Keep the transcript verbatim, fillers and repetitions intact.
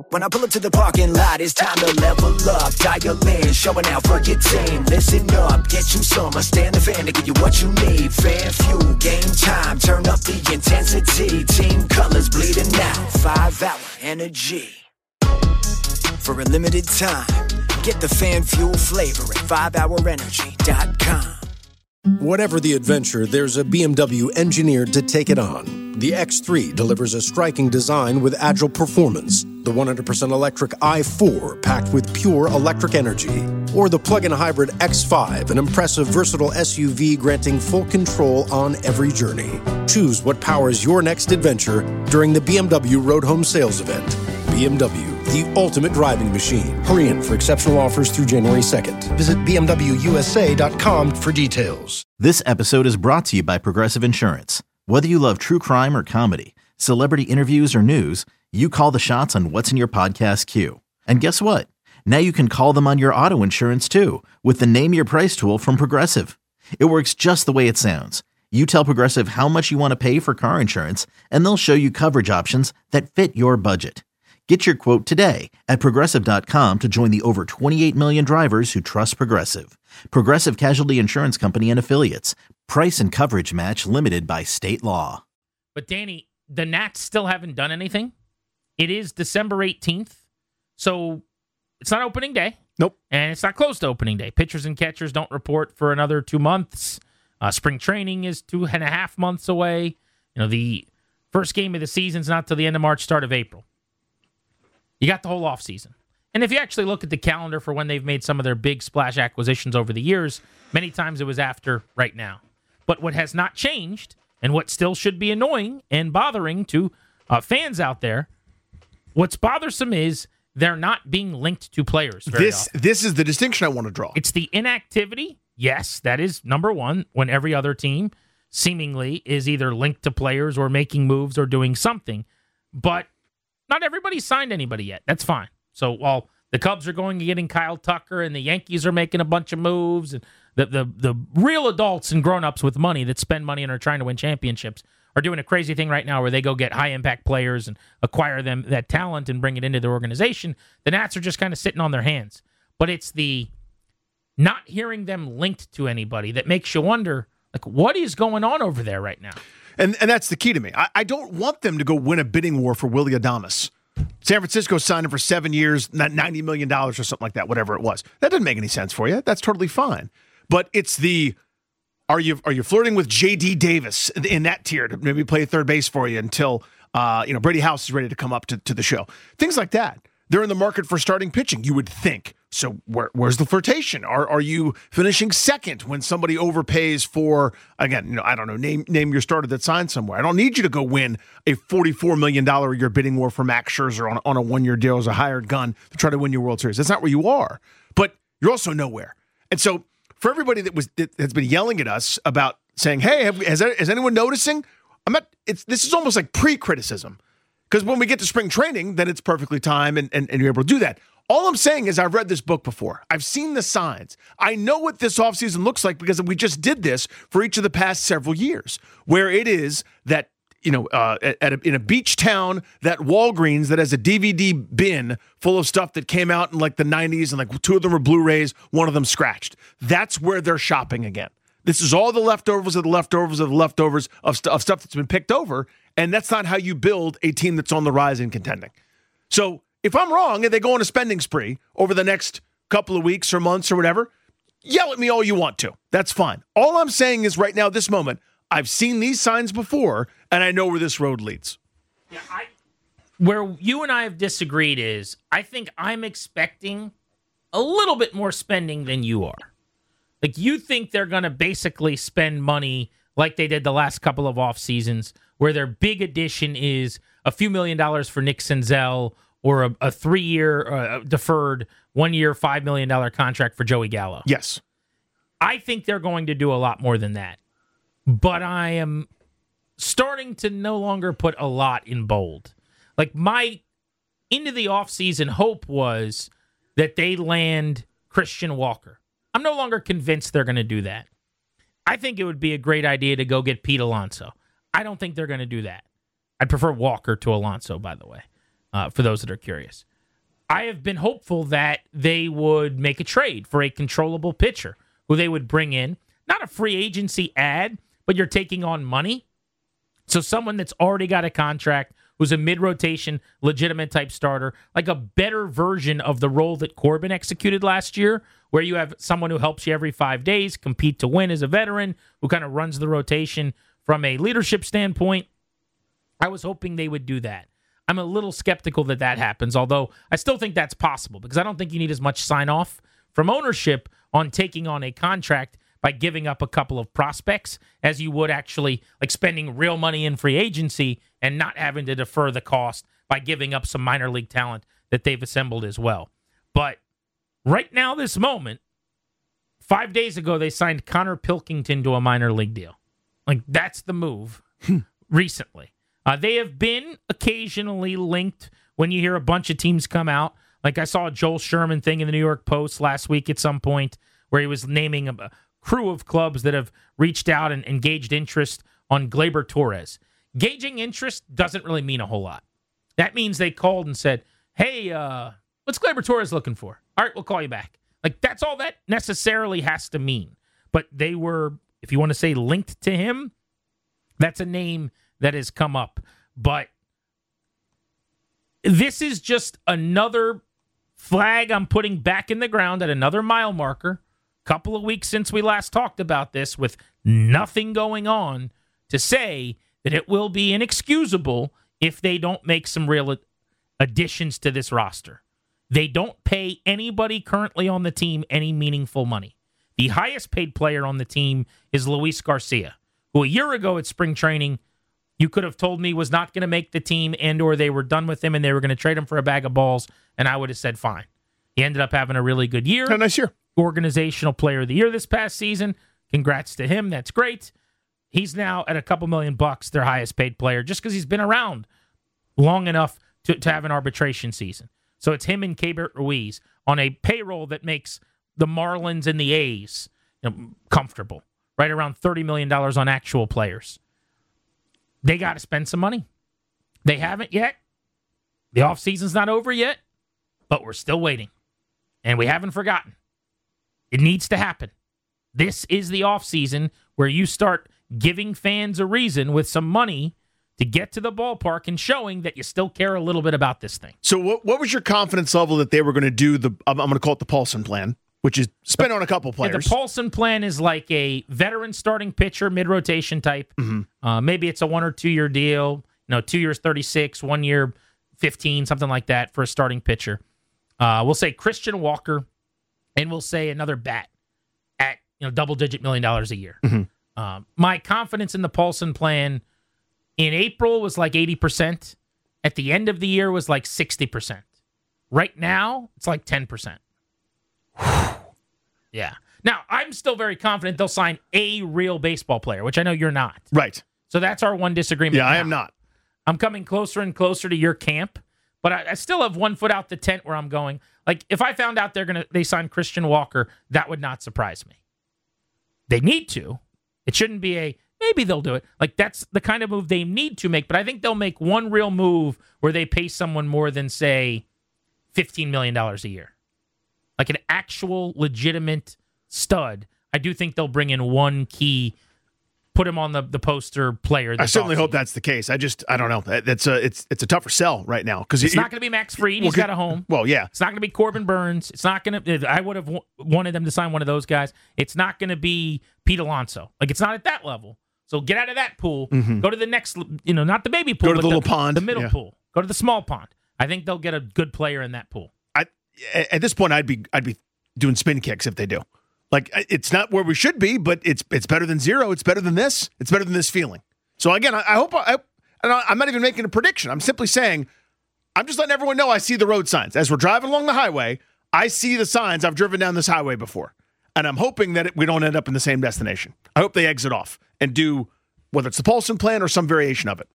When I pull up to the parking lot, it's time to level up. Dial in, showing out for your team. Listen up, get you some. I stand the fan to give you what you need. Fan fuel, game time, turn up the intensity. Team colors bleeding out, five hour energy. For a limited time, get the fan fuel flavor at five hour energy dot com. Whatever the adventure, there's a B M W engineered to take it on. The X three delivers a striking design with agile performance. The one hundred percent electric i four, packed with pure electric energy. Or the plug-in hybrid X five, an impressive, versatile S U V granting full control on every journey. Choose what powers your next adventure during the B M W Road Home Sales Event. B M W, the ultimate driving machine. Hurry in for exceptional offers through January second. Visit B M W U S A dot com for details. This episode is brought to you by Progressive Insurance. Whether you love true crime or comedy, celebrity interviews or news, you call the shots on what's in your podcast queue. And guess what? Now you can call them on your auto insurance too with the Name Your Price tool from Progressive. It works just the way it sounds. You tell Progressive how much you want to pay for car insurance, and they'll show you coverage options that fit your budget. Get your quote today at Progressive dot com to join the over twenty-eight million drivers who trust Progressive. Progressive Casualty Insurance Company and Affiliates. Price and coverage match limited by state law. But Danny, the Nats still haven't done anything. It is December eighteenth, so it's not opening day. Nope. And it's not close to opening day. Pitchers and catchers don't report for another two months. Uh, spring training is two and a half months away. You know, the first game of the season's not till the end of March, start of April. You got the whole offseason. And if you actually look at the calendar for when they've made some of their big splash acquisitions over the years, many times it was after right now. But what has not changed, and what still should be annoying and bothering to uh, fans out there, what's bothersome is they're not being linked to players very This often. This is the distinction I want to draw. It's the inactivity. Yes, that is number one, when every other team seemingly is either linked to players or making moves or doing something. But not everybody's signed anybody yet. That's fine. So while the Cubs are going and getting Kyle Tucker and the Yankees are making a bunch of moves, and the the, the real adults and grown-ups with money that spend money and are trying to win championships are doing a crazy thing right now where they go get high-impact players and acquire them that talent and bring it into their organization. The Nats are just kind of sitting on their hands. But it's the not hearing them linked to anybody that makes you wonder, like, what is going on over there right now? And and that's the key to me. I, I don't want them to go win a bidding war for Willy Adames. San Francisco signed him for seven years, ninety million dollars or something like that, whatever it was. That doesn't make any sense for you. That's totally fine. But it's the, are you are you flirting with J D Davis in that tier to maybe play third base for you until uh, you know Brady House is ready to come up to, to the show? Things like that. They're in the market for starting pitching, you would think. So where, where's the flirtation? Are are you finishing second when somebody overpays for, again, you know, I don't know, name name your starter that signed somewhere. I don't need you to go win a forty-four million dollars a year bidding war for Max Scherzer on, on a one-year deal as a hired gun to try to win your World Series. That's not where you are. But you're also nowhere. And so for everybody that was that has been yelling at us about saying, hey, have, has, is anyone noticing? I'm not, it's this is almost like pre-criticism. Because when we get to spring training, then it's perfectly time and, and, and you're able to do that. All I'm saying is I've read this book before. I've seen the signs. I know what this offseason looks like because we just did this for each of the past several years, where it is that, you know, uh, at a, in a beach town, that Walgreens that has a D V D bin full of stuff that came out in like the nineties and like two of them are Blu-rays, one of them scratched. That's where they're shopping again. This is all the leftovers of the leftovers of the leftovers of, st- of stuff that's been picked over, and that's not how you build a team that's on the rise and contending. So if I'm wrong and they go on a spending spree over the next couple of weeks or months or whatever, yell at me all you want to. That's fine. All I'm saying is right now, this moment, I've seen these signs before, and I know where this road leads. Yeah, I, where you and I have disagreed is I think I'm expecting a little bit more spending than you are. Like, you think they're going to basically spend money like they did the last couple of off seasons, where their big addition is a few million dollars for Nick Senzel or a, a three-year uh, deferred, one-year, five million dollars contract for Joey Gallo. Yes. I think they're going to do a lot more than that. But I am starting to no longer put a lot in bold. Like, my into the offseason hope was that they land Christian Walker. I'm no longer convinced they're going to do that. I think it would be a great idea to go get Pete Alonso. I don't think they're going to do that. I'd prefer Walker to Alonso, by the way, uh, for those that are curious. I have been hopeful that they would make a trade for a controllable pitcher who they would bring in. Not a free agency ad, but you're taking on money. So someone that's already got a contract, who's a mid-rotation, legitimate type starter, like a better version of the role that Corbin executed last year, where you have someone who helps you every five days, compete to win as a veteran, who kind of runs the rotation from a leadership standpoint. I was hoping they would do that. I'm a little skeptical that that happens, although I still think that's possible because I don't think you need as much sign-off from ownership on taking on a contract by giving up a couple of prospects as you would actually like spending real money in free agency and not having to defer the cost by giving up some minor league talent that they've assembled as well. But right now, this moment, five days ago, they signed Connor Pilkington to a minor league deal. Like, that's the move recently. Uh, they have been occasionally linked when you hear a bunch of teams come out. Like I saw a Joel Sherman thing in the New York Post last week at some point where he was naming a crew of clubs that have reached out and engaged interest on Gleyber Torres. Gauging interest doesn't really mean a whole lot. That means they called and said, hey, uh, what's Gleyber Torres looking for? All right, we'll call you back. Like, that's all that necessarily has to mean. But they were, if you want to say linked to him, that's a name that has come up. But this is just another flag I'm putting back in the ground at another mile marker. Couple of weeks since we last talked about this with nothing going on to say that it will be inexcusable if they don't make some real additions to this roster. They don't pay anybody currently on the team any meaningful money. The highest paid player on the team is Luis Garcia, who a year ago at spring training, you could have told me was not going to make the team and or they were done with him and they were going to trade him for a bag of balls, and I would have said fine. He ended up having a really good year. A nice year. Organizational player of the year this past season. Congrats to him. That's great. He's now at a couple million bucks, their highest paid player, just because he's been around long enough to, to have an arbitration season. So it's him and Keibert Ruiz on a payroll that makes the Marlins and the A's, you know, comfortable, right around thirty million dollars on actual players. They got to spend some money. They haven't yet. The offseason's not over yet, but we're still waiting. And we haven't forgotten. It needs to happen. This is the offseason where you start giving fans a reason with some money to get to the ballpark and showing that you still care a little bit about this thing. So what what was your confidence level that they were going to do the, I'm going to call it the Paulson plan, which is spend on a couple players? Yeah, the Paulson plan is like a veteran starting pitcher, mid-rotation type. Mm-hmm. Uh, maybe it's a one or two-year deal, you know, two years thirty-six, one year fifteen, something like that for a starting pitcher. Uh, we'll say Christian Walker, and we'll say another bat at, you know, double-digit million dollars a year. Mm-hmm. Uh, my confidence in the Paulson plan in April was like eighty percent. At the end of the year was like sixty percent. Right now, it's like ten percent. Yeah. Now, I'm still very confident they'll sign a real baseball player, which I know you're not. Right. So that's our one disagreement. Yeah, now. I am not. I'm coming closer and closer to your camp, but I, I still have one foot out the tent where I'm going. Like, if I found out they're gonna they sign Christian Walker, that would not surprise me. They need to. It shouldn't be a, maybe they'll do it. Like, that's the kind of move they need to make, but I think they'll make one real move where they pay someone more than, say, fifteen million dollars a year. Like an actual legitimate stud. I do think they'll bring in one key, put him on the, the poster player. I certainly hope that's the case. I just, I don't know. That's a, it's it's a tougher sell right now. Because it's not going to be Max Fried. He's well, got a home. Well, yeah. It's not going to be Corbin Burns. It's not going to, I would have w- wanted them to sign one of those guys. It's not going to be Pete Alonso. Like, it's not at that level. So get out of that pool. Mm-hmm. Go to the next, you know, not the baby pool. Go to but the little the, pond. The middle yeah. pool. Go to the small pond. I think they'll get a good player in that pool. I At this point, I'd be I'd be doing spin kicks if they do. Like, it's not where we should be, but it's it's better than zero. It's better than this. It's better than this feeling. So, again, I, I hope I, I, I'm not even making a prediction. I'm simply saying, I'm just letting everyone know I see the road signs. As we're driving along the highway, I see the signs. I've driven down this highway before. And I'm hoping that it, we don't end up in the same destination. I hope they exit off and do, whether it's the Paulson plan or some variation of it.